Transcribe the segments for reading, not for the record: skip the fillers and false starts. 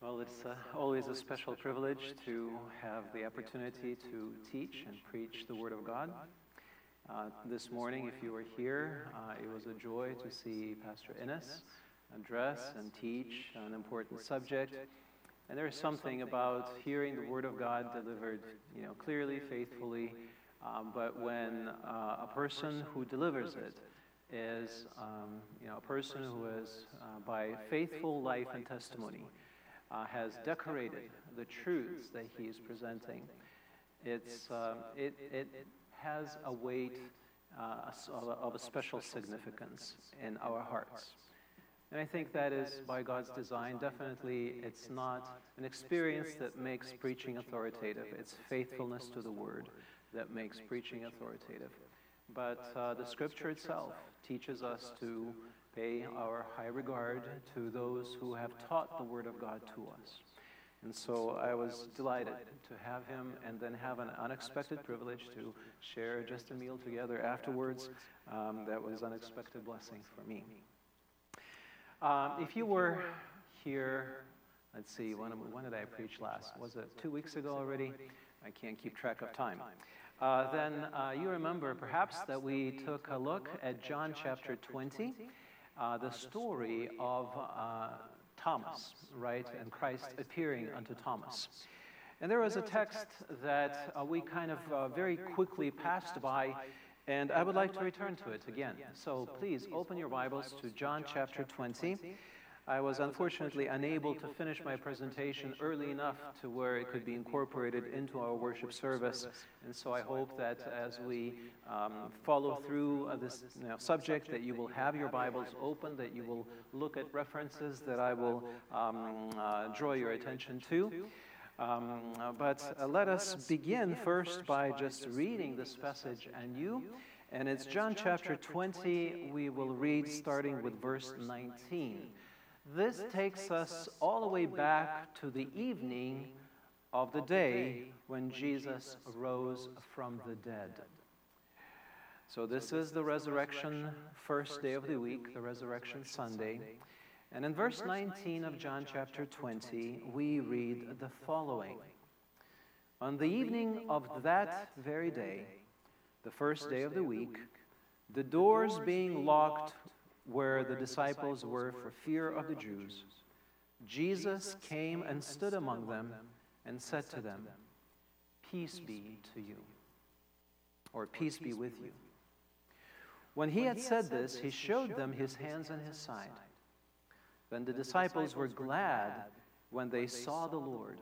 Well, it's always a special privilege to have the opportunity to teach and preach the Word of God. This morning, if you were here, it was a joy to see Pastor Innes address and teach an important subject. And there is something about hearing the Word of God delivered, clearly, faithfully, but when a person who delivers it is, a person who is, by faithful life and testimony, has decorated the truths that he is presenting. It has a weight of a special significance in our hearts. And I think that is by God's design. Definitely, it's not an experience that makes preaching authoritative. It's faithfulness to the Word that makes preaching authoritative. But the Scripture itself teaches us to pay our high regard to those who have taught the Word of God to us. And so I was delighted to have him and then have an unexpected privilege to share just a meal together afterwards. That was an unexpected blessing for me. If you were here, let's see, when did I preach last? Was it 2 weeks ago already? I can't keep track of time. Then you remember perhaps that we took a look at John chapter 20, the story of Thomas, right, and Christ appearing unto Thomas. And there was a text that we kind of very quickly passed by, and I would like to return to it again. So please open your Bibles to John chapter 20. I was unfortunately unable to finish my presentation early enough to where it could be incorporated into our worship service. And so I hope that as we follow through this subject, that you will have your Bibles open, that you will look at references that I will draw your attention to. But let us begin first by just reading this passage anew. And it's John chapter 20. We will read starting with verse 19. This takes us all the way back to the evening of the day when Jesus rose from the dead. So this is the resurrection first day of the week, the resurrection Sunday. And in verse 19 of John chapter 20, we read the following. On the evening of that very day, the first day of the week, the doors being locked where the disciples were for fear of the Jews, Jesus came and stood among them and said to them, "Peace be to you," or "Peace be with you." When he had said this, he showed them his hands and his side. Then the disciples were glad when they saw the Lord.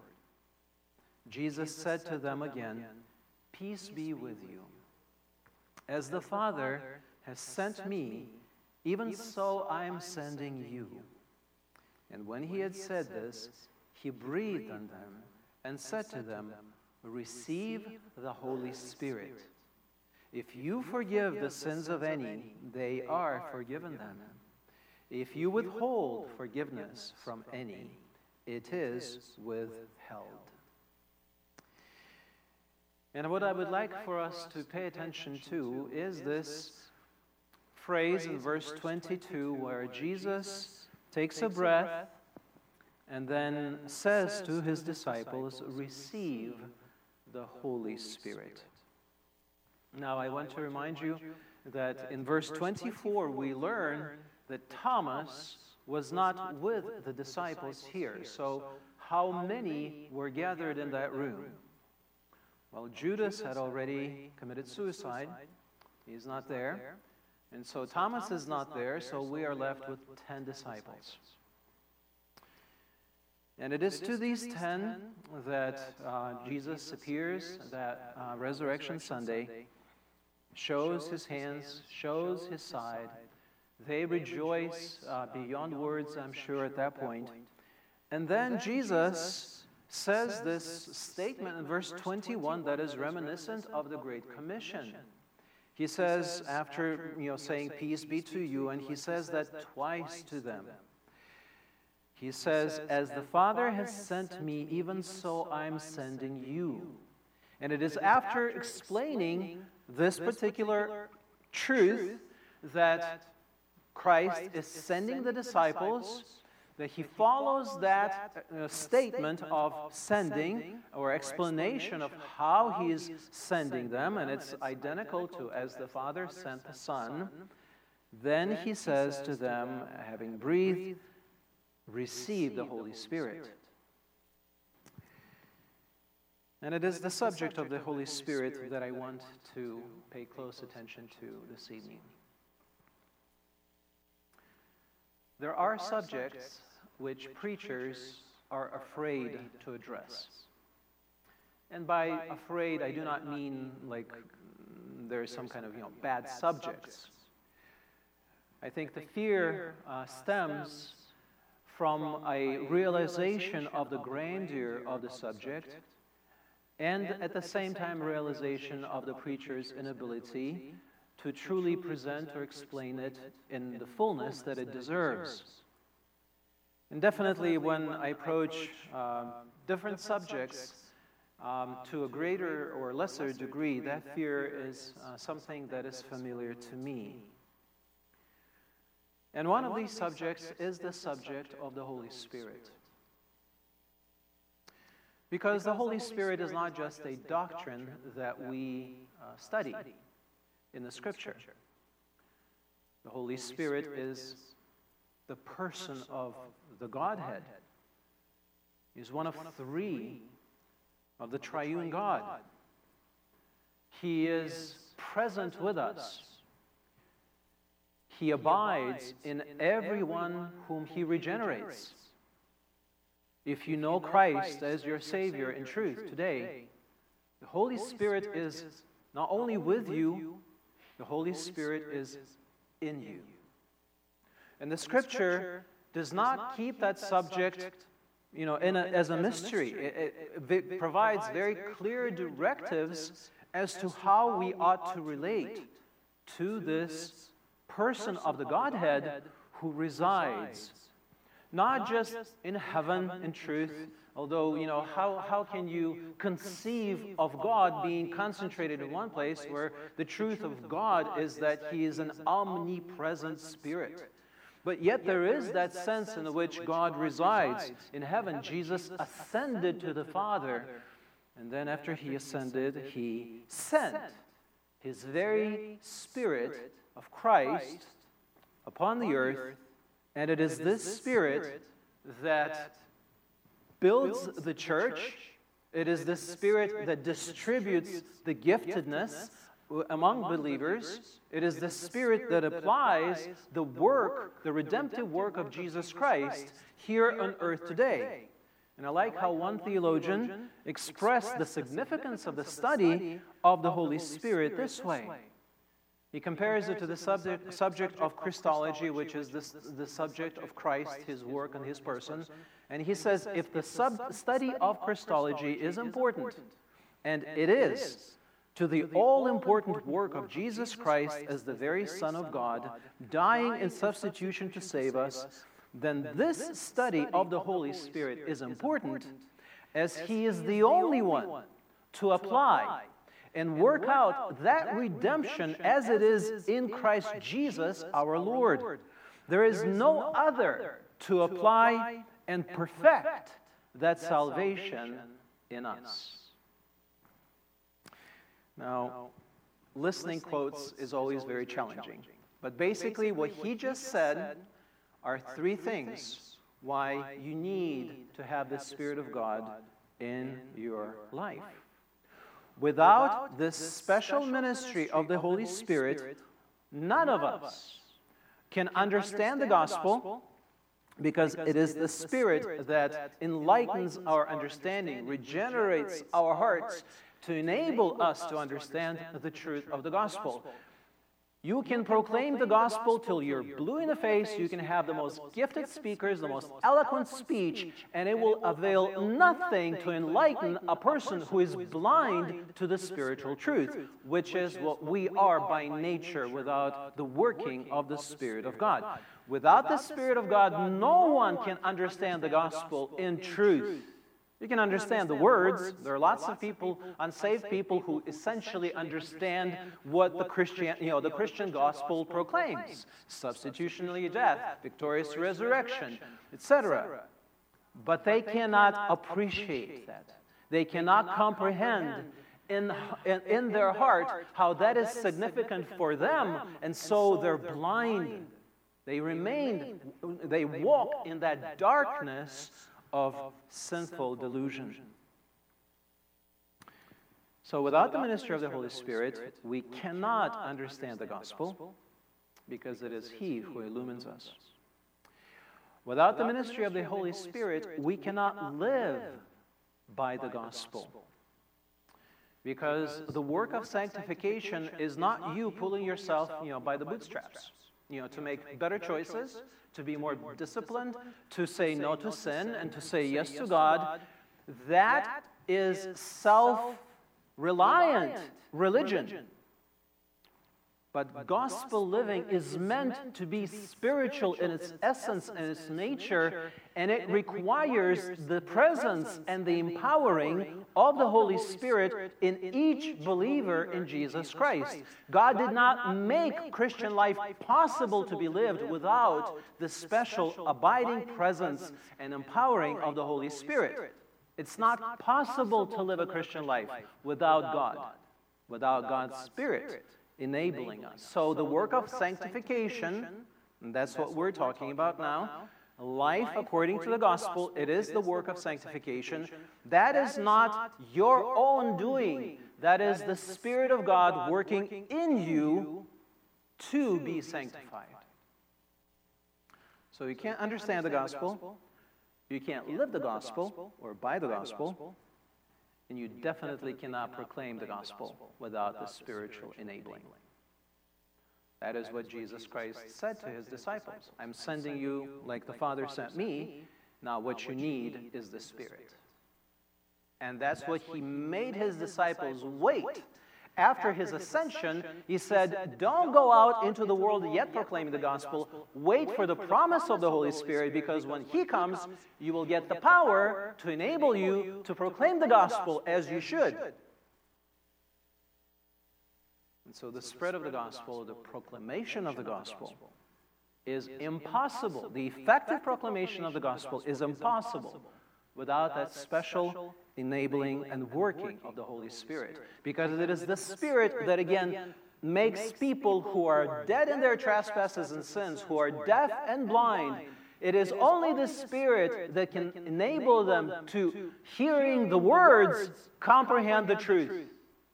Jesus said to them again, "Peace be with you. As the Father has sent me, even so I am sending you." And when he had said this, he breathed on them and said to them, "Receive the Holy Spirit. If you forgive the sins of any, they are forgiven them. If you withhold forgiveness from any, it is withheld." And what I would like for us to pay attention to is this phrase in verse 22 where Jesus takes a breath and then says to his disciples, "Receive the Holy Spirit." Now I want to remind you that in verse 24 we learn that Thomas was not with the disciples here. So how many were gathered in that room? Well, Judas had already committed suicide. He's not there. And so Thomas is not there, so we are left with 10 disciples. And it is to these 10 that Jesus appears that Resurrection Sunday, shows his hands, shows his side. They rejoice beyond words, I'm sure, at that point. And then Jesus says this statement in verse 21 that is reminiscent of the Great Commission. He says, after saying, "Peace be to you," and he says that twice to them. He says, "As the Father has sent me, even so I'm sending you." And it is after explaining this particular truth that Christ is sending the disciples that he follows that statement of sending or explanation of how he is sending them, and it's identical to as the Father sent the Son. Then he says to them, having breathed, receive the Holy Spirit. And it is the subject of the Holy Spirit that I want to pay close attention to this evening. There are subjects which preachers are afraid to address. And by afraid, I do not mean like there's some kind of bad subjects. I think the fear stems from a realization of the grandeur of the subject, and at the same time realization of the preacher's inability to truly present or explain it in the fullness that it deserves. And definitely when I approach different subjects to a greater or lesser degree, that fear is something that is familiar to me. And one of these subjects is the subject of the Holy Spirit. Because the Holy Spirit is not just a doctrine that we study in the Scripture. The Holy Spirit is the person of the Godhead. He is one of three of the triune God. He is present with us. He abides in everyone whom he regenerates. If you know Christ as your Savior in truth today, the Holy Spirit is not only with you, the Holy Spirit is in you. And the Scripture does not keep that subject, as a mystery. It provides very clear directives as to how we ought to relate to this person of the Godhead who resides not just in heaven in truth, although, how can you conceive of God being concentrated in one place where the truth of God is that he is an omnipresent spirit. But yet there is that sense in which God resides in heaven. Jesus ascended to the Father, and then after he ascended, he sent his very Spirit of Christ upon the earth, and it is this Spirit that builds the church. It is the Spirit that distributes the giftedness among believers. It is the Spirit that applies the work, the redemptive work of Jesus Christ here on earth today. And I like how one theologian expressed the significance of the study of the Holy Spirit this way. He compares it to the subject of Christology, which is the subject of Christ, his work, and his person. And he says, if the study of Christology is important, and it is, to the all-important work of Jesus Christ as the very Son of God, dying in substitution to save us, then this study of the Holy Spirit is important, as he is the only one to apply and work out that redemption as it is in Christ Jesus our Lord. There is no other to apply and perfect that salvation in us. Now, listening quotes is always very challenging. But basically what he just said are three things why you need to have the Spirit of God in your life. Without this special ministry of the Holy Spirit, none of us can understand the gospel, because it is the Spirit that enlightens our understanding, regenerates our hearts to enable us to understand the truth of the gospel. You can proclaim the gospel till you're blue in the face. You can have the most gifted speakers, the most eloquent speech, and it will avail nothing to enlighten a person who is blind to the spiritual truth, which is what we are by nature without the working of the Spirit of God. Without the Spirit of God, no one can understand the gospel in truth. You can understand the words. There are lots of people, unsaved people, who essentially understand what the Christian gospel proclaims: substitutionary death, victorious resurrection, etc. But they cannot appreciate that. They cannot comprehend in their heart how that is significant for them, and so they're blind. They walk in that darkness of sinful delusion. So without the ministry of the Holy Spirit, we cannot understand the gospel, because it is He who illumines us. Without the ministry of the Holy Spirit, we cannot live by the gospel, because the work of sanctification is not you pulling yourself, by the bootstraps, to make better choices, to be more disciplined, to say no to sin, and to say yes to God. That is self-reliant religion. But gospel living is meant to be spiritual in its essence and its nature, and it requires the presence and the empowering of the Holy Spirit in each believer in Jesus Christ. God did not make Christian life possible to be lived without the special abiding presence and empowering of the Holy Spirit. It's not possible to live a Christian life without God, without God's Spirit enabling us. So the work of sanctification, and that's what we're talking about now, life according to the gospel, it is the work of sanctification. That is not your own doing. That is the Spirit of God working in you to be sanctified. So you can't understand the gospel, you can't live the gospel or by the gospel, and you definitely cannot proclaim the gospel without the spiritual enabling. That is what Jesus Christ said to His disciples. I'm sending you like the Father sent me. Now what you need is the Spirit. And that's what He made His disciples wait. After His ascension, He said, don't go out into the world yet proclaiming the gospel. Wait for the promise of the Holy Spirit, because when He comes, you will get the power to enable you to proclaim the gospel as you should. And so the spread of the gospel, the proclamation of the gospel, is impossible. The effective proclamation of the gospel is impossible without that special enabling and working of the Holy Spirit. Because it is the Spirit that, again, makes people who are dead in their trespasses and sins, who are deaf and blind, it is only the Spirit that can enable them to, hearing the words, comprehend the truth.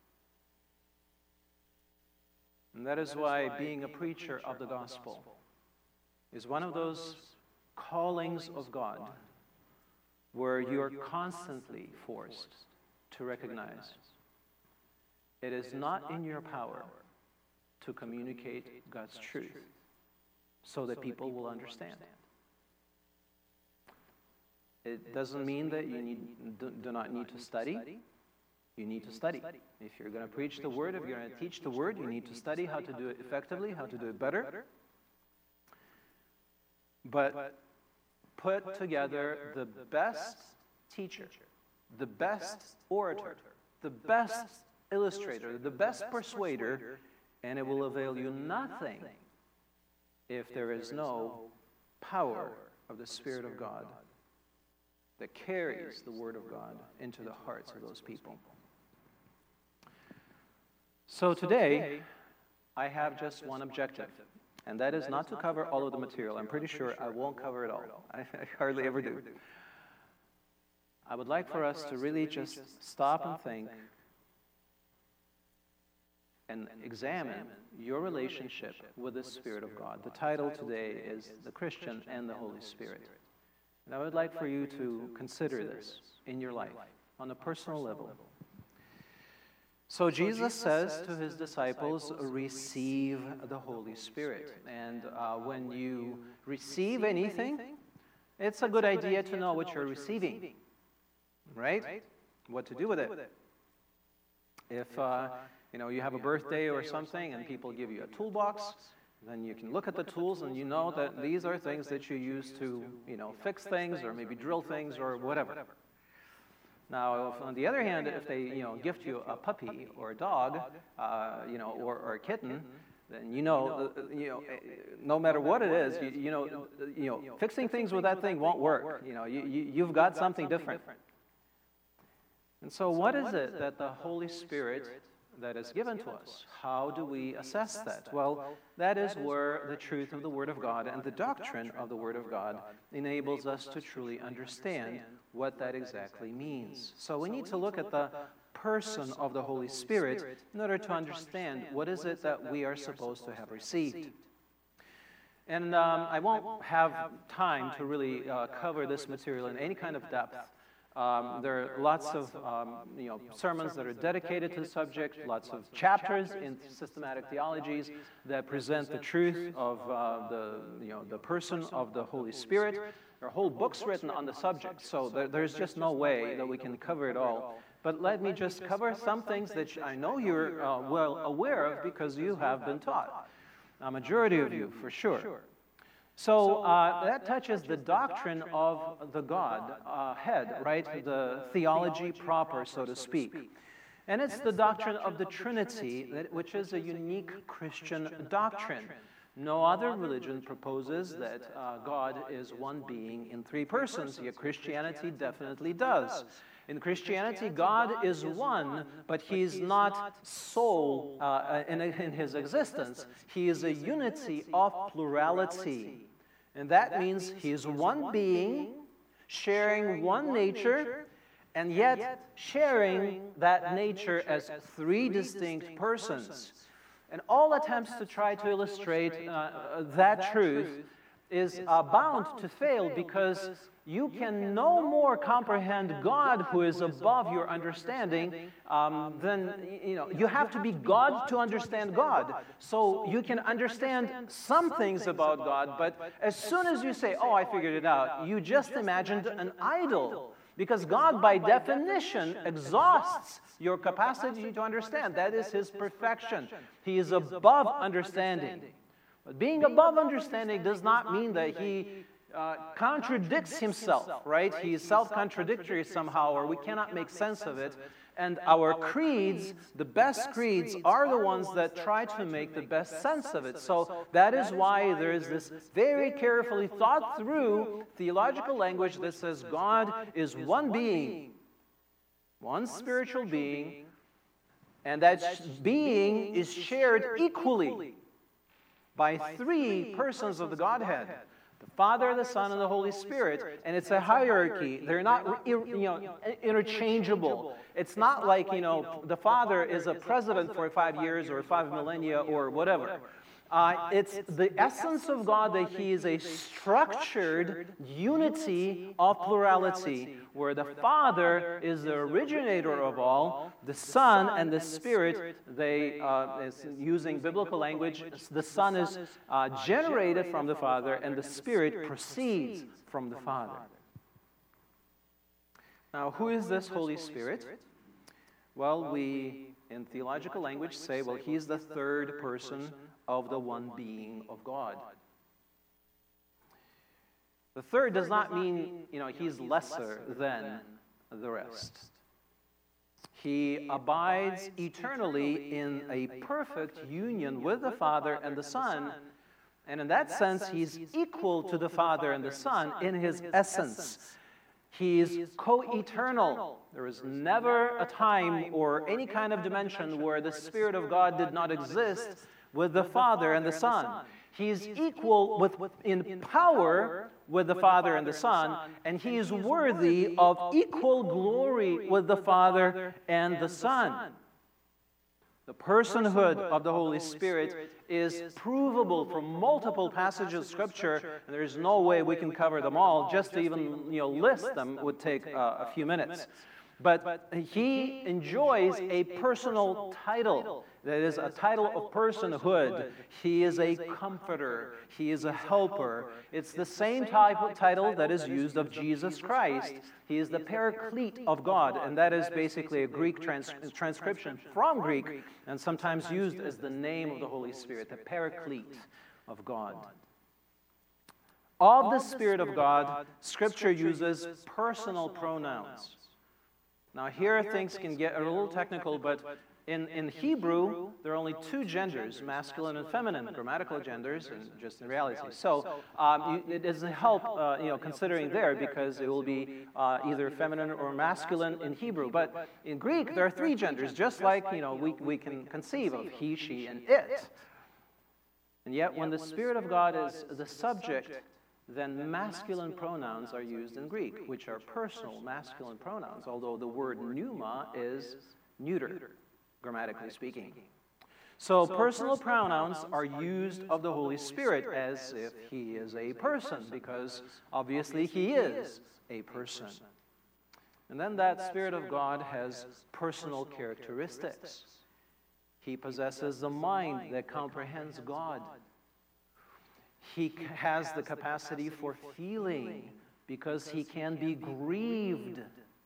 And that is why being a preacher of the gospel is one of those callings of God where you are constantly forced to recognize it is not in your power to communicate God's truth so that people will understand. It doesn't mean that you do not need to study. You need to study. If you're going to preach the Word, if you're going to teach the Word, you need to study how to do it effectively, how to do it better. But put together the best teacher, the best orator, the best illustrator, the best persuader, and it will avail you nothing if there is no power of the Spirit of God that carries the Word of God into the hearts of those people. So today, I have just one objective. And that is not to cover all of the material. I'm pretty sure I won't cover it all. I hardly ever do. I would like for us to really just stop and think and examine your relationship with the Spirit of God. The title today is The Christian and the Holy Spirit. And I would like for you to consider this in your life on a personal level. So Jesus says to His disciples, receive the Holy Spirit. And when you receive anything, it's a good idea to know what you're receiving, right? What to do with it. If you have a birthday or something and people give you a toolbox, then you can look at the tools and you know that these are things that you use to, fix things or maybe drill things or whatever. Now, on the other hand, if they, gift you a puppy or a dog, or a kitten, then no matter what it is, fixing things with that thing won't work. You've got something different. And so, what is it that the Holy Spirit that is given to us? How do we assess that? Well, that is where the truth of the Word of God and the doctrine of the Word of God enables us to truly understand what that exactly means. So we need to look at the person of the Holy Spirit in order to understand what is it that we are supposed to have received. And I won't have time to really cover this material in any kind of depth. There are lots of sermons that are dedicated to the subject, lots of chapters in systematic theologies that present the truth of the person of the Holy Spirit. There are whole books written on the subject, so there's just no way that we can cover it all. But let me just cover some things that I know you're well aware of because you have been taught. A majority of you, for sure. So that touches the doctrine of the Godhead, right? The theology proper, so to speak. And it's the doctrine of the Trinity, which is a unique Christian doctrine. No other religion proposes that God is one being in three persons, yet Christianity definitely does. In Christianity, God is one, but He's not sole in His existence. He is a unity of plurality. And that means He is one being, sharing one nature, and yet sharing that nature as three distinct persons. And all attempts to try to illustrate that truth is bound to fail because you can no more comprehend God who is above your understanding than, you have to be God to understand God. So you can understand some things about God, but as soon as you say, oh, I figured it out, you just imagined an idol. Because God, by definition, exhausts your capacity to understand. That is His perfection. He is above understanding. But being above understanding does not mean that He contradicts Himself, right? He is self-contradictory somehow, or we cannot make sense of it. And our creeds, the best creeds, are the ones that try to make the best sense of it. So that is why there is this very carefully thought through theological language that says God is one being, one spiritual being, and that being is shared equally by three persons of the Godhead. The Father, the Son, and the Holy Spirit, and it's a hierarchy. They're not interchangeable. It's not like, the Father is a president for 5 years or 5 millennia or whatever. It's the essence of God that He is a structured unity of plurality, where the Father is the originator of all, the Son and the Spirit, using biblical language, the Son is generated from the Father, and the Spirit proceeds from the Father. Now, who is this Holy Spirit? Well, we, in theological language, say, well, He is the third person of the one being of God. The third does not mean, He's lesser than the rest. He abides eternally in a perfect union with the Father and the Son, and in that sense, He's equal to the Father and the Son in His essence. He is co-eternal. There is never a time or any kind of dimension where the Spirit of God did not exist with the Father and the Son. He is equal in power with the Father and the Son, and He is worthy of equal glory with the Father and the Son. The personhood of the Holy Spirit is provable from multiple passages of Scripture, and there is no way we can cover them all. Just to even list them would take a few minutes. But He enjoys a personal title. That is a title of personhood. He is a comforter. He is a helper. It's the same type of title that is used of Jesus Christ. He is the Paraclete of God, and that is basically a Greek transcription from Greek, and sometimes used as the name of the Holy Spirit, the Paraclete of God. Of the Spirit of God, Scripture uses personal pronouns. Now here things can get a little technical, but in Hebrew, there are only two genders, masculine and feminine, grammatical genders, and just in reality. So it doesn't help, considering there, because it will be either feminine or masculine in Hebrew. But in Greek, there are three genders, just like, we can conceive of he, she, and it. And yet, when the Spirit of God is the subject, then masculine pronouns are used in Greek, which are personal masculine pronouns, although the word pneuma is neuter, grammatically speaking. So personal pronouns are used of the Holy Spirit as if he is a person, because obviously he is a person. And then that Spirit of God has personal characteristics. He possesses the mind that comprehends God. He has the capacity for feeling because he can be grieved.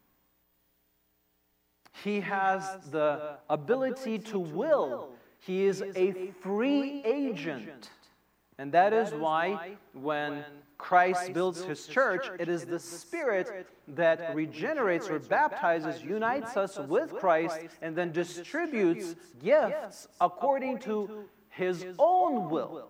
He has the ability to will. He is a free agent. And that is why when Christ builds his church, it is the Spirit that regenerates or baptizes, unites us with Christ, and then distributes gifts according to his own will.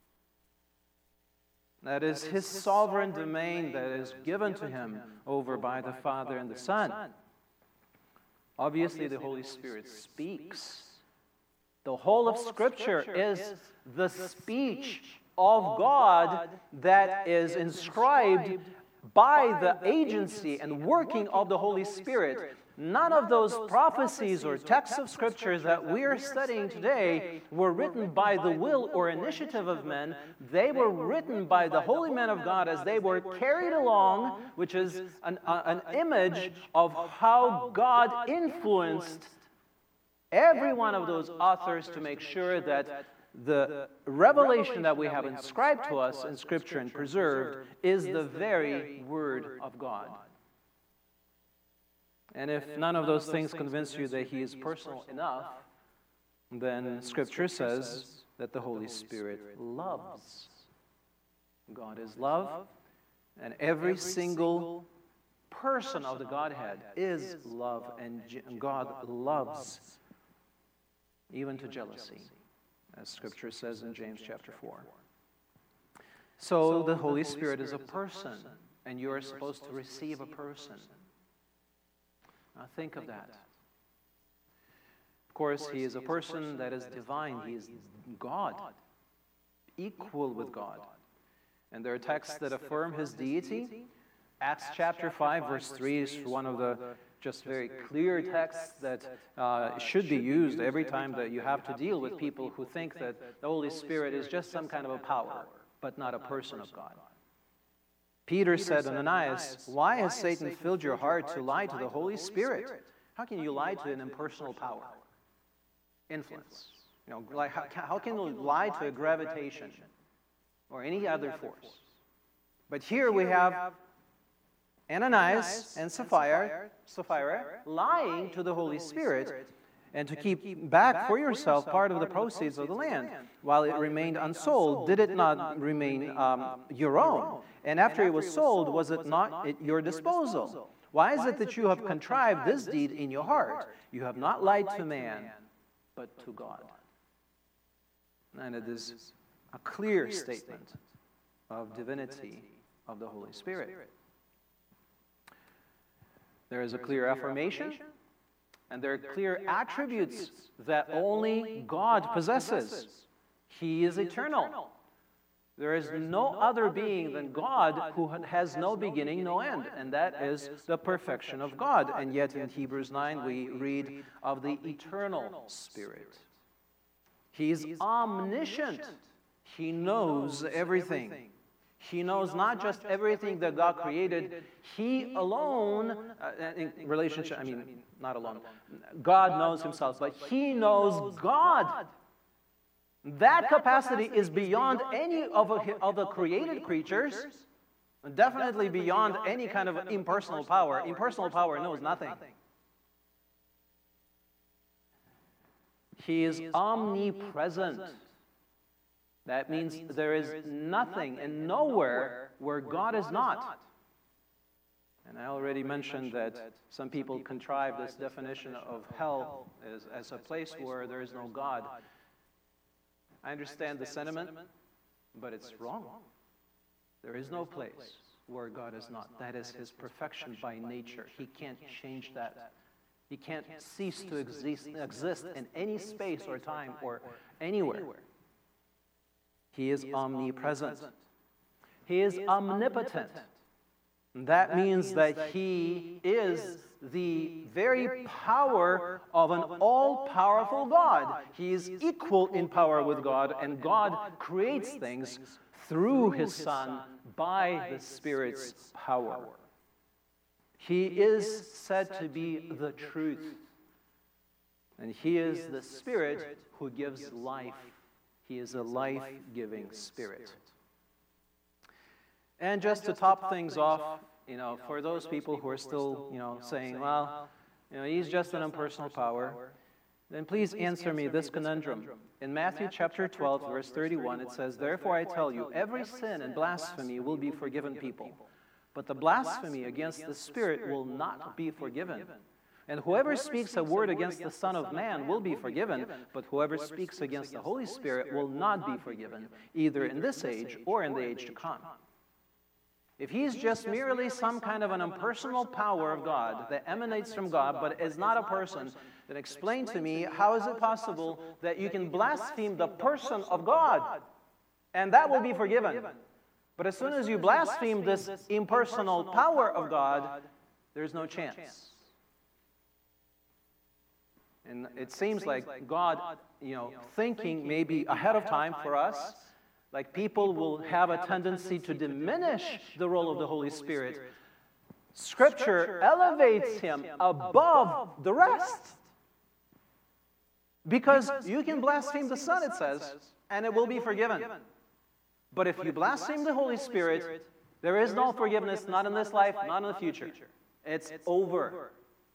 That is his sovereign domain that is given to him over by the Father and the Son. Obviously, the Holy Spirit speaks. The whole of Scripture is the speech of God that is inscribed by the agency and working of the Holy Spirit. None of those prophecies or texts of Scriptures that we are studying today were written by the will or initiative of men. They were written by the holy men of God as they were carried along, which is an image of how God influenced every one of those authors to make sure that the revelation that we have inscribed to us in Scripture and preserved is the very Word of God. And if none of those things convince you that he is personal enough, then Scripture says that the Holy Spirit loves. God is love, and every single person of the Godhead is love, and God loves, even to jealousy, as Scripture says in James chapter 4. So the Holy Spirit is a person, and you are supposed to receive a person. Now think of that. Of course, he is a person that is divine. He is God, equal with God. And there are texts that affirm his deity. Acts chapter 5, verse 3 is one of the just very clear texts that should be used every time that you have to deal with people who think that the Holy Spirit is just some kind of a power, but not a person of God. Peter said to Ananias, "Why has Satan filled your heart to lie to the Holy Spirit?" How can you lie to an impersonal power? Influence. How can you lie to a gravitation or any other force? But here we have Ananias and Sapphira lying to the Holy Spirit, and to keep back for yourself part of the proceeds of the land while it remained unsold. Did it not remain your own? And after it was sold, was it not at your disposal? Why is it that you have contrived this deed in your heart? You have not lied to man, but to God. And it is a clear statement of divinity of the Holy Spirit. There is a clear affirmation, and there are clear attributes that only God possesses. He is eternal. There is no other being than God who has no beginning, no end, and that is the perfection of God. And yet in Hebrews 9 we read of the eternal Spirit. He is omniscient. He knows everything. He knows not just everything that God created. He alone, in relationship, not alone. God knows himself, but he knows God. That capacity is beyond any of the created creatures, definitely beyond any kind of impersonal power. Impersonal power knows nothing. He is omnipresent. That means there is nothing and nowhere where God is not. And I already mentioned that some people contrive this definition of hell as a place where there is no God. I understand the sentiment, but it's wrong. There is no place where God is not. That is his perfection by nature. He can't change that. He can't cease to exist in any space or time or anywhere. He is omnipresent. He is omnipotent. That means that he is the very power of an all-powerful God. He is equal in power with God, and God creates things through his Son by the Spirit's power. He is said to be the truth, and he is the Spirit who gives life. He is a life-giving Spirit. And just to top things off, for those people who are still, saying, well, he's just an impersonal power, then please answer me this conundrum. In Matthew chapter 12, verse 31, it says, "Therefore I tell you, every sin and blasphemy will be forgiven people, but the blasphemy against the Spirit will not be forgiven. And whoever speaks a word against the Son of Man will be forgiven, but whoever speaks against the Holy Spirit will not be forgiven, either in this age or in the age to come." If he's just merely some kind of an impersonal power of God that emanates from God but is not a person, then explain to me, how is it possible that you can blaspheme the person of God and that will be forgiven? But as soon as you blaspheme this impersonal power of God, there's no chance. And it seems like God, thinking maybe ahead of time for us, like people will have a tendency to diminish the role of the Holy Spirit. Scripture elevates him above the rest. Because you can blaspheme the Son, it says, and it will be forgiven. But if you blaspheme the Holy Spirit, there is no forgiveness, not in this life, not in the future. It's over.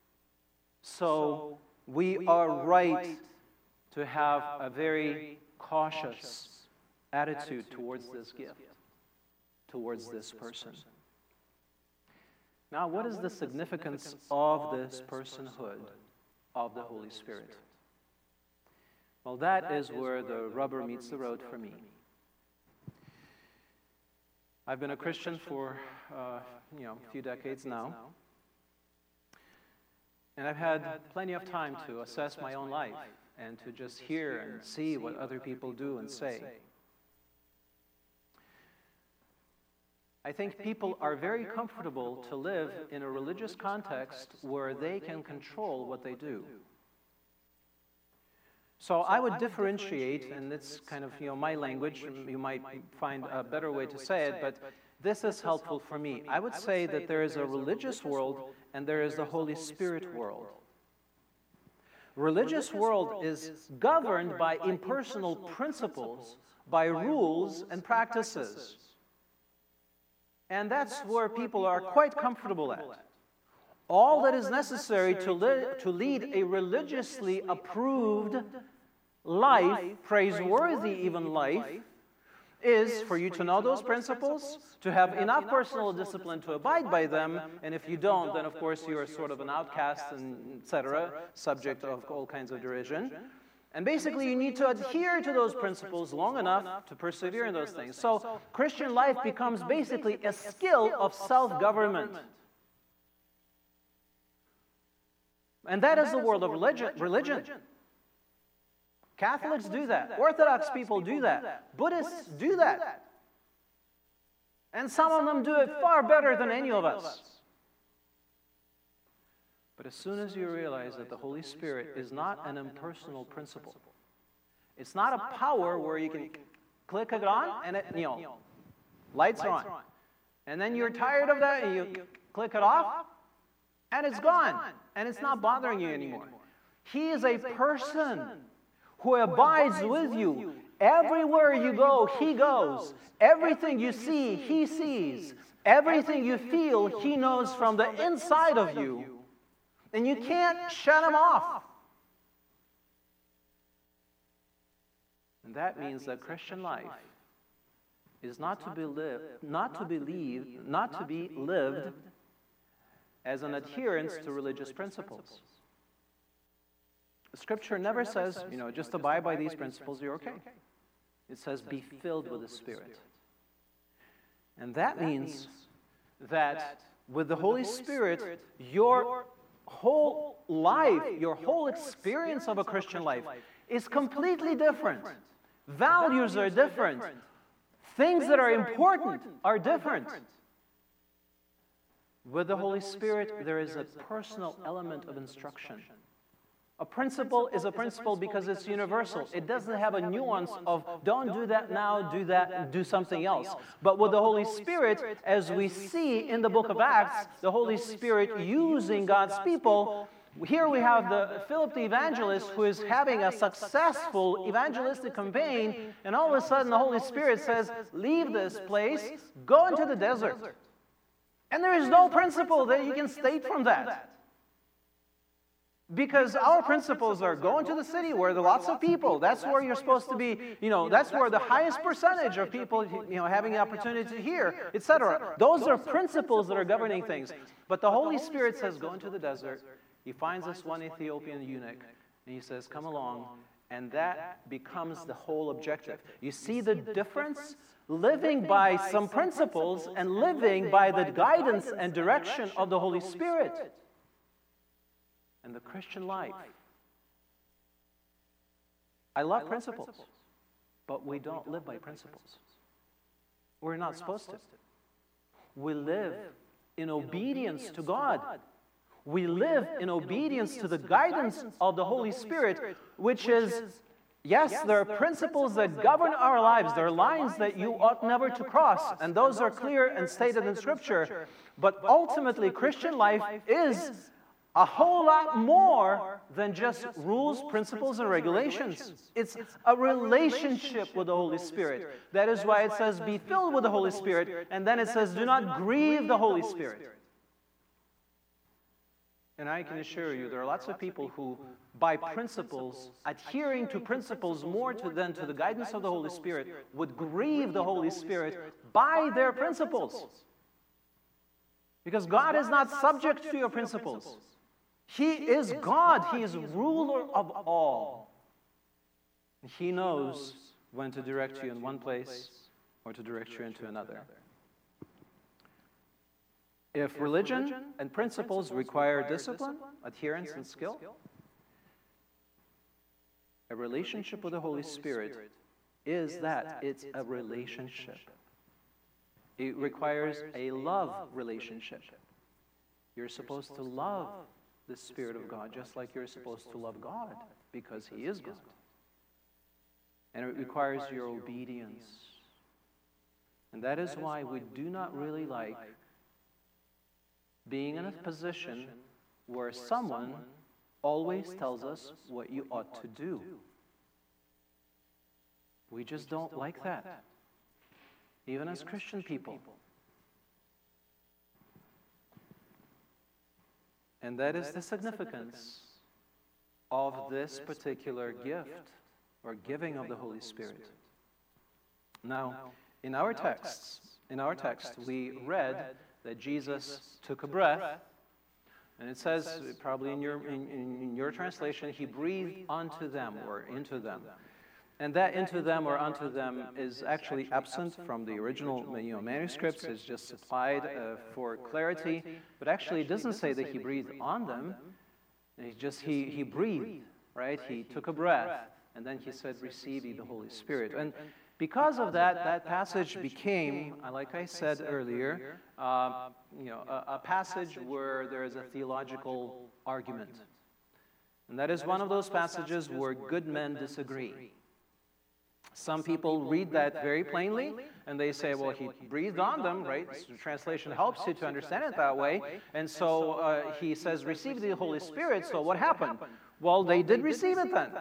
So we are right to have a very cautious attitude towards this gift, towards this person. Now, what is the significance of this personhood of the Holy Spirit? Well, that is where the rubber meets the road for me. I've been a Christian for a few decades now, and I've had plenty of time to assess my own life and to just hear and see what other people do and say. I think people are very comfortable to live in a religious context where they can control what they do. So I would differentiate, and it's kind of my language, you might find a better way to say it, but this is helpful for me. I would say that there is a religious world and there is the Holy Spirit world. Religious world is governed by impersonal principles, by rules and practices. And that's where people are quite comfortable at. All that is necessary to lead a religiously approved life, praiseworthy even life, is for you to know those principles, to have enough personal discipline to abide by them, and if you don't, then of course you are sort of an outcast, and etc., subject of all kinds of derision. And basically, you need to adhere to those principles long enough to persevere in those things. So Christian life becomes basically a skill of self-government. And that is the world of religion. Catholics do that. Orthodox people do that. Buddhists do that. And some of them do it far better than any of us. But as soon as you realize that the Holy Spirit is not an impersonal principle, it's not a power where you can click it on and it, lights are on. And then you're tired of that and you click it off and it's gone. And it's not bothering you anymore. He is a person who abides with you. Everywhere you go, he goes. Everything you see, he sees. Everything you feel, he knows from the inside of you. And you can't shut him off. And that means that Christian life is not to be lived as an adherence to religious principles. Scripture never says, just abide by these principles, you're okay. It says, be filled with the Spirit. And that means that with the Holy Spirit, your whole life, your whole experience of a Christian life is completely different. Values are different. Things that are important are different. With the Holy Spirit, there is a personal element of instruction. A principle is a principle because it's universal. It doesn't have a nuance of don't do that now, do that, do something else. But with the Holy Spirit, as we see in the book of Acts, the Holy Spirit using God's people, here we have Philip the evangelist who is having a successful evangelistic campaign, and all of a sudden the Holy Spirit says, leave this place, go into the desert. And there is no principle that you can state from that. Because our principles are go into the city where there are lots of people. That's where you're supposed to be, that's where the highest percentage of people, having the opportunity to hear, etc. Those are principles that are governing things. But the Holy Spirit says, go into the desert. He finds this one Ethiopian eunuch, and he says, come along. And that becomes the whole objective. You see the difference? Living by some principles and living by the guidance and direction of the Holy Spirit. And the Christian life. I love principles, but we don't live by principles. We're not supposed to. We live in obedience to God. We live in obedience to the guidance of the Holy Spirit, which is, yes, there are principles that govern our lives. There are lines that you ought never to cross, and those are clear and stated in Scripture. But ultimately, Christian life is a whole lot more than just rules, principles, and regulations. It's a relationship with the Holy Spirit. That is why it says, be filled with the Holy Spirit, and then it says, do not grieve the Holy Spirit. And I can assure you, there are lots of people who, by principles, adhering to principles more than to the guidance of the Holy Spirit, would grieve the Holy Spirit by their principles. Because God is not subject to your principles. He is God. He is ruler of all. He knows when to direct you in one place or to direct you into another. If religion and principles require discipline, adherence, and skill, a relationship with the Holy Spirit is that. It's a relationship. It requires a love relationship. You're supposed to love the Spirit of God, just like you're supposed to love God, because He is God. And it requires your obedience. And that is why we do not really like being in a position where someone always tells us what you ought to do. We just don't like that, even as Christian people. And that is the significance of this particular gift or giving of the Holy Spirit. Now, in our text, we read that Jesus took a breath, and it says, probably in your translation, He breathed onto them or into them. And that into them or unto them is actually absent from the original manuscripts. It's just supplied for clarity. But actually, it doesn't say that He breathed on them. He breathed, right? He took a breath. And then He said, receive ye the Holy Spirit. And because of that, that passage became, like I said earlier, a passage where there is a theological argument. And that is one of those passages where good men disagree. Some people read that very plainly, and they say, well, He breathed on them, right? The translation helps you to understand it that way. And so He says, receive the Holy Spirit. So what happened? Well, they did receive it then.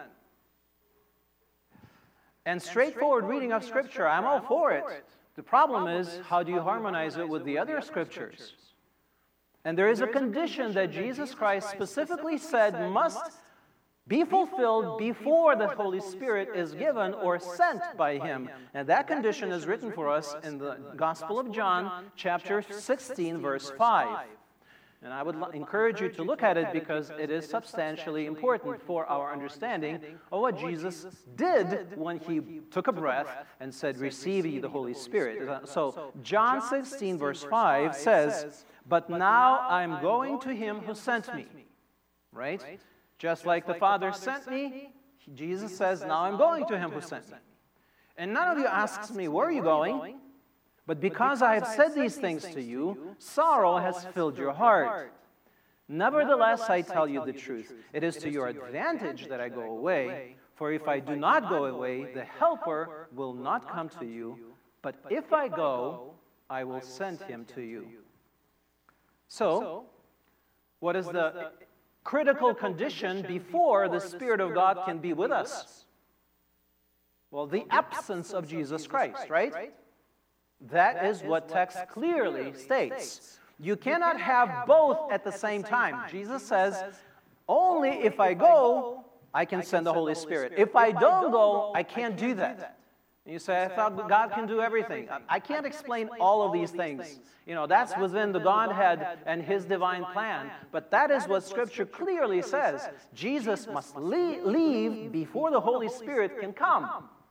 And straightforward reading of Scripture, I'm all for it. The problem is, how do you harmonize it with the other Scriptures? And there is a condition that Jesus Christ specifically said must be fulfilled before the Holy Spirit is given or sent by Him. And that condition is written for us in the Gospel of John, chapter 16, verse 5. And I would encourage you to look at it because it is substantially important for our understanding of what Jesus did when he took a breath and said, "Receive ye the Holy Spirit." So John 16, verse 5 says, "But now I am going to him who sent me." Right? Just like the Father sent me, Jesus says, "Now I'm going to him who sent me." And none of you asks me, "Where are you going?" But because I have said these things to you, sorrow has filled your heart. Nevertheless, I tell you the truth. It is to your advantage that I go away. For if I do not go away, the Helper will not come to you. But if I go, I will send him to you. So, what is the critical condition before the Spirit of God can be with us? Well, the absence of Jesus Christ, right? That is what text clearly states. You cannot have both at the same time. Jesus says, only if I go, I can send the Holy Spirit. If I don't go, I can't do that. And you say, I thought God can do everything. I can't explain all of these things. You know, that's within the Godhead and his divine plan. But that is what Scripture clearly says. Jesus must leave before the Holy Spirit can come.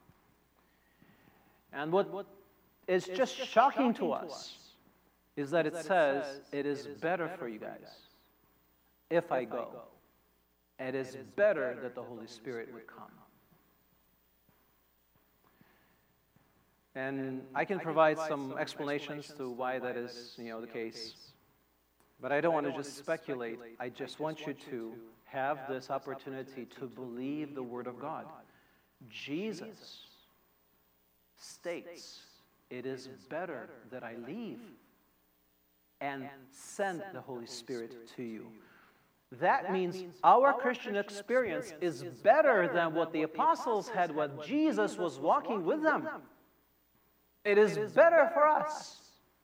And what is just shocking to us is that it says, it is better for you guys if I go. It is better that the Holy Spirit would come. And I can provide some explanations to why that is, the case. But I don't want to just speculate. I just want you to have this opportunity to believe the Word of God. Jesus states, it is better that I leave and send the Holy Spirit to you. That means our Christian experience is better than what the apostles had when Jesus was walking with them. It is better for us.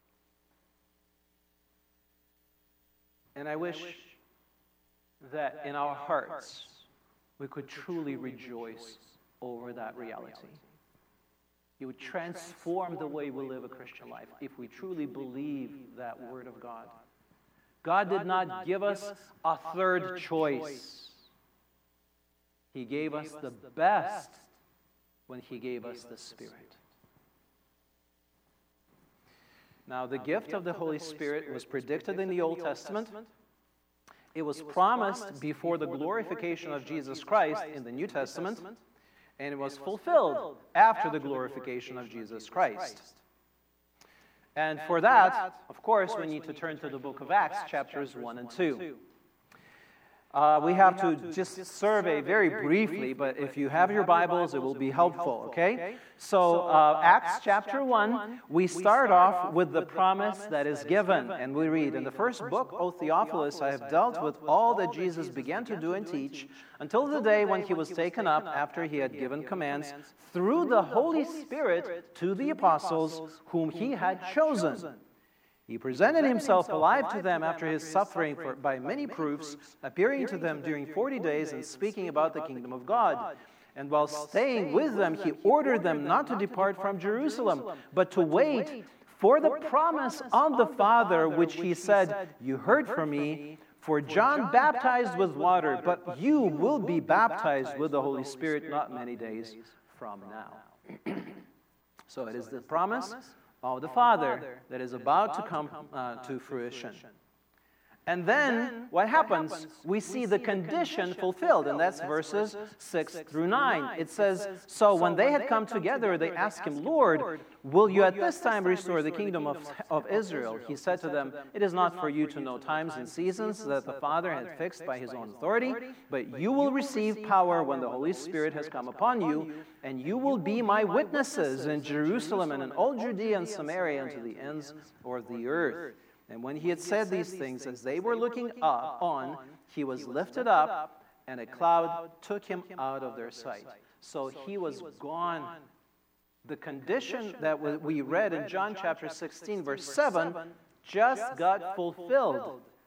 And I wish that in our hearts we could truly rejoice over that reality. It would transform the way we live a Christian life if we truly believe that Word of God. God did not give us a third choice. He gave us the best when He gave us the Spirit. Now, the gift of the Holy Spirit was predicted in the Old Testament. It was promised before the glorification of Jesus Christ in the New Testament. And it was fulfilled after the glorification of Jesus Christ. And for that, of course, we need to turn to the book of Acts, chapters 1 and 2. We have to just survey very briefly, but if you have your Bibles, it will be helpful, okay? So, Acts chapter 1, we start off with the promise that is given, and we read, "In the first book, O Theophilus, I have dealt with all that Jesus began to do and teach, until the day when he was taken up after he had given commands through the Holy Spirit to the apostles whom he had chosen. He presented himself alive to them after his suffering by many proofs, appearing to them during 40 days and speaking about the kingdom of God. And while staying with them, he ordered them not to depart from Jerusalem, but to wait for the promise of the Father, which he said, 'You heard from me, for John baptized with water, but you will be baptized with the Holy Spirit not many days from now.'" So it is the promise of the Father that is about to come to fruition. And then, what happens? We see the condition fulfilled, and that's verses 6 through 9. It says, "So when they had come together, they asked him, 'Lord, will you at this time restore the kingdom of Israel?' He said to them, 'It is not for you to know times and seasons that the Father had fixed by his own authority, but you will receive power when the Holy Spirit has come upon you, and you will be my witnesses in Jerusalem and in all Judea and Samaria and to the ends of the earth.' And when he had said these things, as they were looking on, he was lifted up, and a cloud took him out of their sight." So he was gone. The condition that we read in John chapter 16, verse 7, just got fulfilled.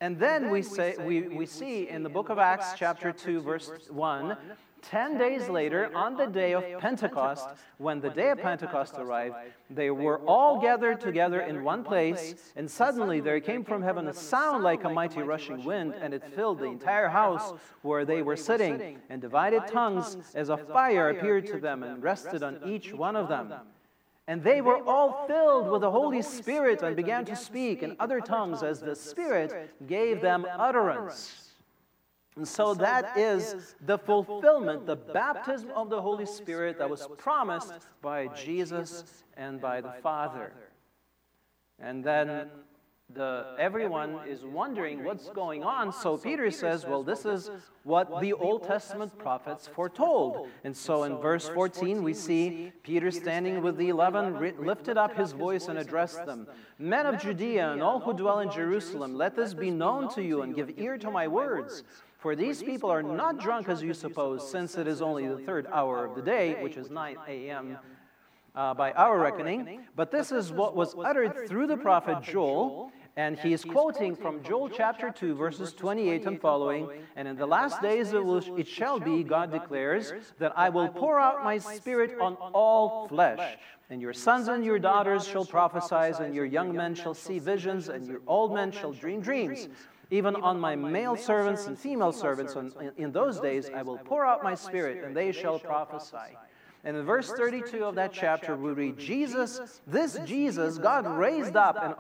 And then we see in the book of Acts, chapter 2, verse 1, 10 days later, on the day of Pentecost, when the day of Pentecost arrived, they were all gathered together in one place, and suddenly there came from heaven a sound like a mighty rushing wind, and it filled the entire house where they were sitting, and divided tongues as a fire appeared to them and rested on each one of them. And they were all filled with the Holy Spirit and began to speak in other tongues as the Spirit gave them utterance. And so that is the fulfillment, the baptism of the Holy Spirit that was promised by Jesus and by the Father. And then everyone is wondering what's going on. So Peter says, well, this is what the Old Testament prophets foretold. And so in verse 14, we see Peter standing with the 11, lifted up his voice and addressed them. Men of Judea and all who dwell in Jerusalem, let this be known to you and give ear to my words. For these people are not drunk as you suppose, since it is only the third hour of the day, which is 9 a.m. By our reckoning. But this is what was uttered through the prophet Joel, and he is quoting from Joel chapter 2, verses 28 and following. And in the last days it shall be, God declares, that I will pour out my Spirit on all flesh. And your sons and your daughters shall prophesy, and your young men shall see visions, and your old men shall dream dreams. Even on my male servants and female servants, in those days I will pour out my Spirit, and they shall prophesy. And in verse 32 of that chapter, we read, this Jesus God raised up, and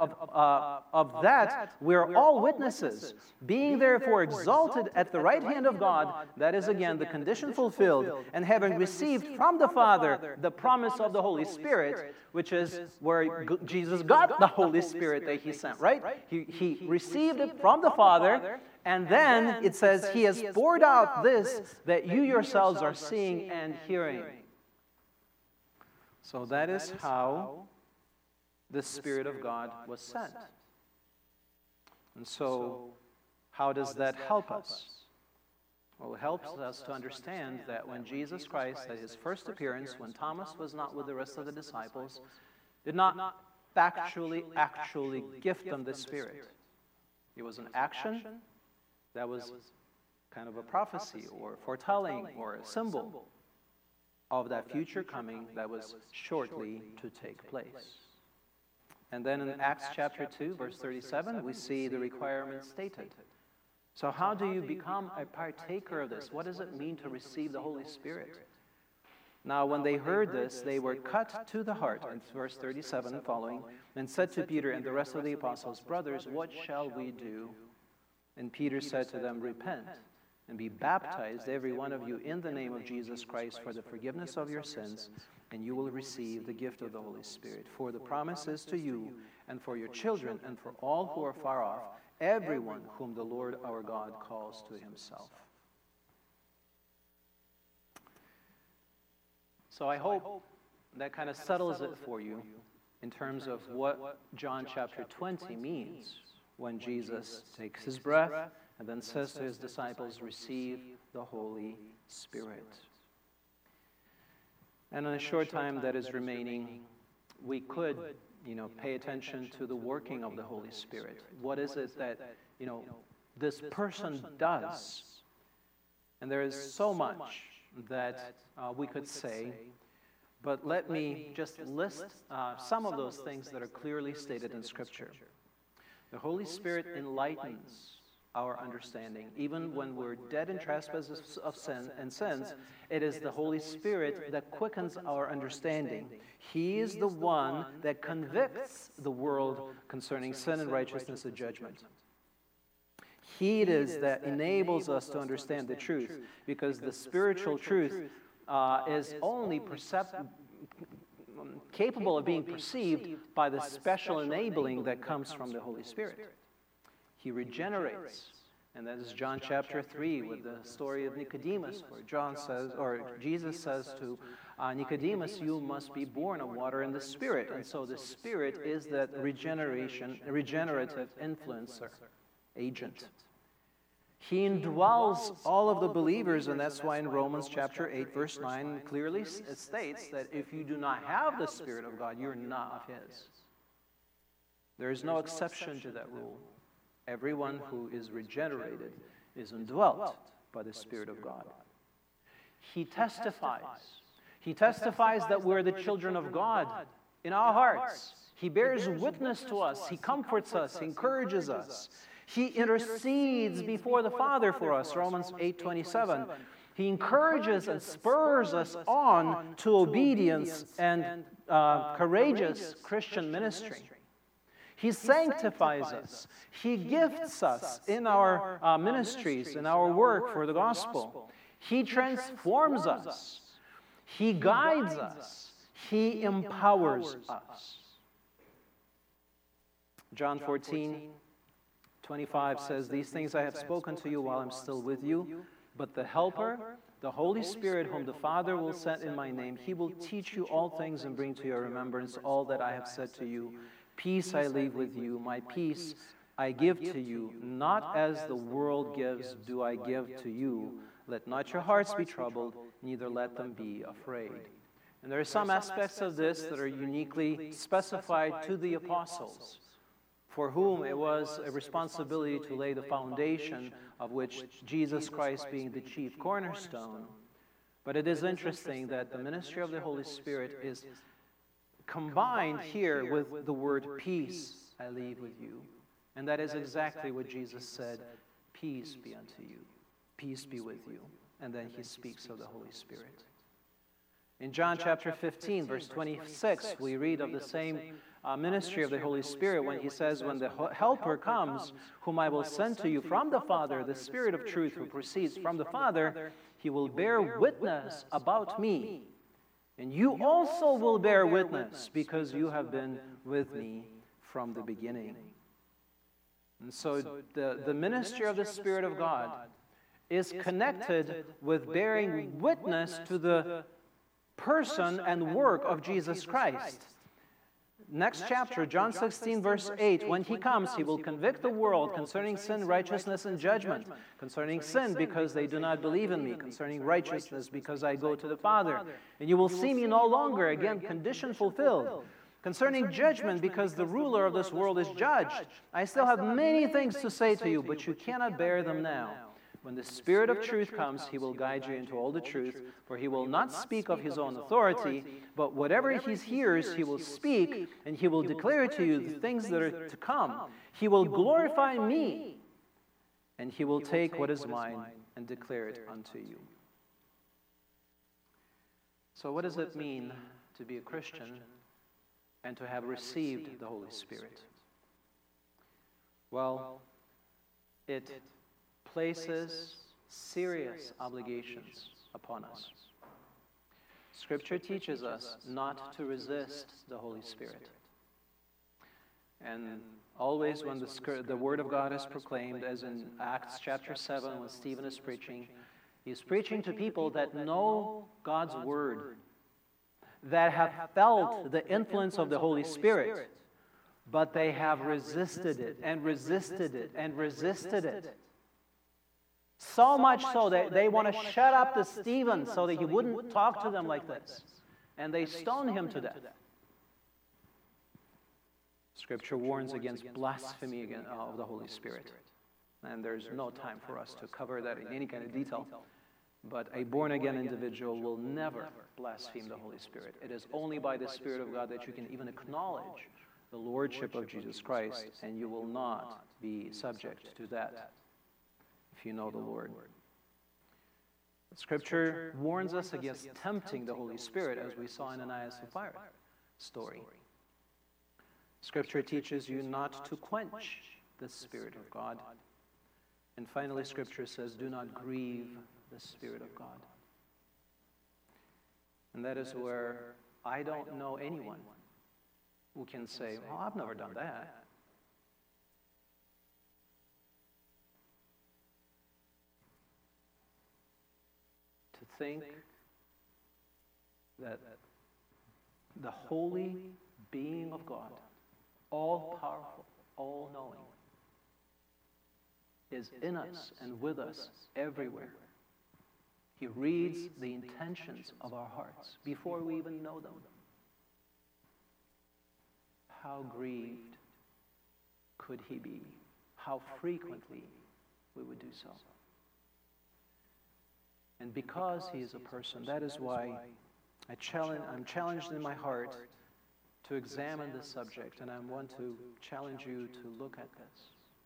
of that we're all witnesses. Being therefore exalted at the right hand of God, that is again the condition fulfilled, and having received from the Father the promise of the Holy Spirit, which is where Jesus got the Holy Spirit that he sent, right? He received it from the Father, and then it says he has poured out this that you yourselves are seeing and hearing. So that is how the Spirit of God was sent. And so, how does that help us? Well, it helps us to understand that when Jesus Christ, at his first appearance, when Thomas was not with the rest of the disciples, did not actually gift them the Spirit. It was an action that was kind of a prophecy or foretelling or a symbol of that future coming that was shortly to take place. And then in Acts chapter 2, verse 37, we see the requirement stated. So how do you become a partaker of this? What does it mean to receive the Holy Spirit? Now, when they heard this, they were cut to the heart, in verse 37 and following, and said to Peter and the rest of the apostles, brothers, what shall we do? And Peter said to them, repent and be baptized, every one of you, in the name of Jesus Christ for the forgiveness of your sins, and you will receive the gift of the Holy Spirit. For the promise is to you and for your children and for all who are far off, everyone whom the Lord our God calls to himself. So I hope that kind of settles it for you in terms of what John chapter 20 means when Jesus takes his breath and then says to his disciples, receive the Holy Spirit. And in a short time that is remaining, we could, pay attention to the working of the Holy Spirit. What is it that, this person does? And there is so much that we could say, but let me just list some of those things that are clearly stated in Scripture. The Holy Spirit enlightens our understanding. Even when we're dead in trespasses of sin and sins, it is the Holy Spirit that quickens our understanding. He is the one that convicts the world concerning sin and righteousness and judgment. He it is that enables us to understand the truth, because the spiritual truth is only capable of being perceived by the special enabling that comes from the Holy Spirit. He regenerates. And that is John chapter 3 with the story of Nicodemus, where Jesus says to Nicodemus, you must be born of water and the Spirit. And so the Spirit is that regenerative influencer, agent. He indwells all of the believers, and that's why in Romans chapter 8, verse 9, clearly it states that if you do not have the Spirit of God, you're not of His. There is no exception to that rule. Everyone who is regenerated is indwelt by the Spirit of God. He testifies. He testifies that we're the children of God in our hearts. He bears witness to us. He comforts us. He encourages us. He intercedes before the Father for us, Romans 8:27. He encourages and spurs us on to obedience and courageous Christian ministry. He sanctifies us. He gifts us in our ministries, in our work for the gospel. He transforms us. He guides us. He empowers us. John 14:25 says, "These things I have spoken to you while I'm still with you, but the Helper, the Holy Spirit, whom the Father will send in my name, He will teach you all things and bring to your remembrance all that I have said to you. Peace I leave with you, my peace I give to you. Not as the world gives do I give to you. Let not your hearts be troubled, neither let them be afraid." And there are some aspects of this that are uniquely specified to the apostles, for whom it was a responsibility to lay the foundation of which Jesus Christ being the chief cornerstone. But it is interesting that the ministry of the Holy Spirit is combined here with the word peace I leave with you. And that is exactly what Jesus said, peace be unto you, peace be with you. And then he speaks of the Holy Spirit. In John chapter 15, verse 26, we read of the same ministry of the Holy Spirit when he says, "When the Helper comes, whom I will send to you from the Father, the Spirit of truth who proceeds from the Father, he will bear witness about me. And you also will bear witness because you have been with me from the beginning." And so the ministry of the Spirit of God is connected with bearing witness to the person and work of Jesus Christ. Next chapter, John 16, verse 8, "When he comes, he will convict the world concerning sin, righteousness, and judgment. Concerning sin, because they do not believe in me. Concerning righteousness, because I go to the Father. And you will see me no longer." Again, condition fulfilled. "Concerning judgment, because the ruler of this world is judged. I still have many things to say to you, but you cannot bear them now. When the Spirit of truth comes, he will guide you into all the truth, for he will not speak of his own authority, but whatever he hears, he will speak, and he will declare to you the things that are to come. He will glorify me, and he will take what is mine and declare it unto you." So what does it mean to be a Christian and to have received the Holy Spirit? Well, it places serious obligations upon us. Scripture teaches us not to resist the Holy Spirit. And always when the Word of God is proclaimed, as in Acts chapter 7 when Stephen is preaching, he's preaching to people that know God's Word, that have felt the influence of the Holy Spirit, but they have resisted it and resisted it and resisted it. So much so that they want to shut up to Stephen so that he wouldn't talk to them like this. And they stone him to death. Scripture warns against blasphemy of the Holy Spirit. And there's no time for us to cover that in any kind of detail. But a born-again individual will never blaspheme the Holy Spirit. It is only by the Spirit of God that you can even acknowledge the Lordship of Jesus Christ, and you will not be subject to that if you know the Lord. Scripture warns us against tempting the Holy Spirit, as we saw in Ananias and Sapphira story. Scripture teaches you not to quench the Spirit of God. And finally, Scripture says, do not grieve the Spirit of God. And that is where I don't know anyone who can say, well, I've never done that. To think that the holy being of God, all-powerful, all-knowing, is in us and with us everywhere. He reads the intentions of our hearts before we even know them. How grieved could he be? how frequently we would do so. And because he is a person, that is why I'm challenged in my heart to examine this subject, and I want to challenge you to look at this.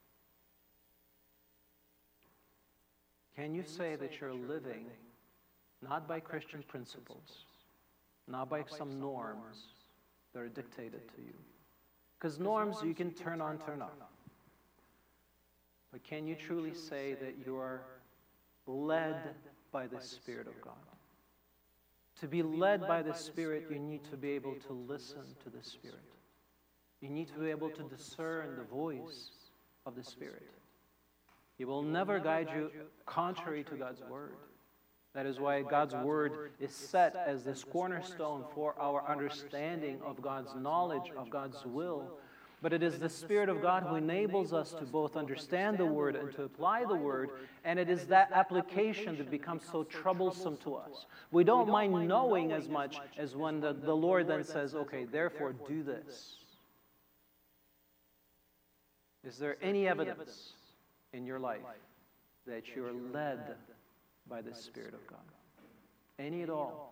Can you say that you're living not by Christian principles, not by some norms that are dictated to you? Because norms you can turn on, turn off. But can you truly say that you are led by the Spirit of God? To be led by the Spirit, you need to be able to listen to the Spirit. You need to be able to discern the voice of the Spirit. He will never guide you contrary to God's Word. That is why God's Word is set as this cornerstone for our understanding of God's knowledge, of God's will. But it is the Spirit of God who enables us to both understand the Word and to apply the Word, and it is that application that becomes so troublesome to us. We don't mind knowing as much as when the Lord then says, okay, therefore do this. Is there any evidence in your life that you're led by the Spirit of God? Any at all?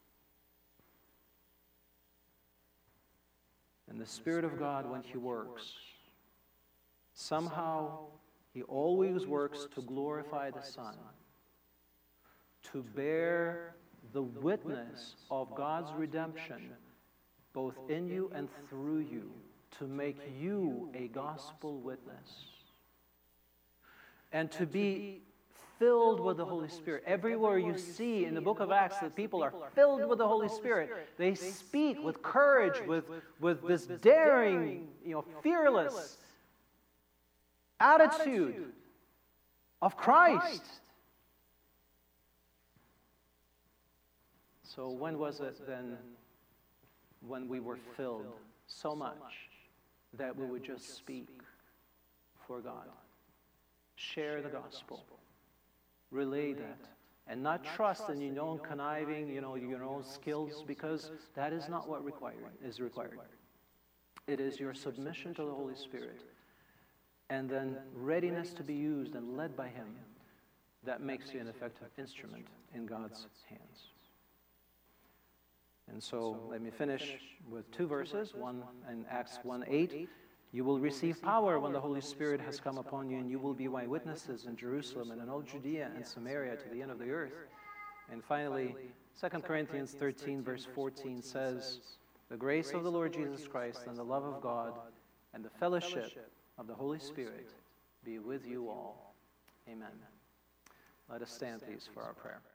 And the Spirit of God, when He works, somehow He always works to glorify the Son, to bear the witness of God's redemption, both in you and through you, to make you a gospel witness, and to be filled with the Holy Spirit. Everywhere you see in the book of Acts that people are filled with the Holy Spirit, they speak with courage, with this daring, fearless attitude of Christ. So when was it then when we were filled so much that we would just speak for God? Share the gospel. Relay that. And not trust in your own conniving, your own skills, because that is not what is required. It is your submission to the Holy Spirit and then readiness to be used and led by Him that makes you an effective instrument in God's hands. And so let me finish with two verses, one in Acts 1:8. You will receive power when the Holy Spirit has come upon you, and you will be my witnesses in Jerusalem and in all Judea and Samaria to the end of the earth. And finally, 2 Corinthians 13, verse 14 says, the grace of the Lord Jesus Christ and the love of God and the fellowship of the Holy Spirit be with you all. Amen. Let us stand, please, for our prayer.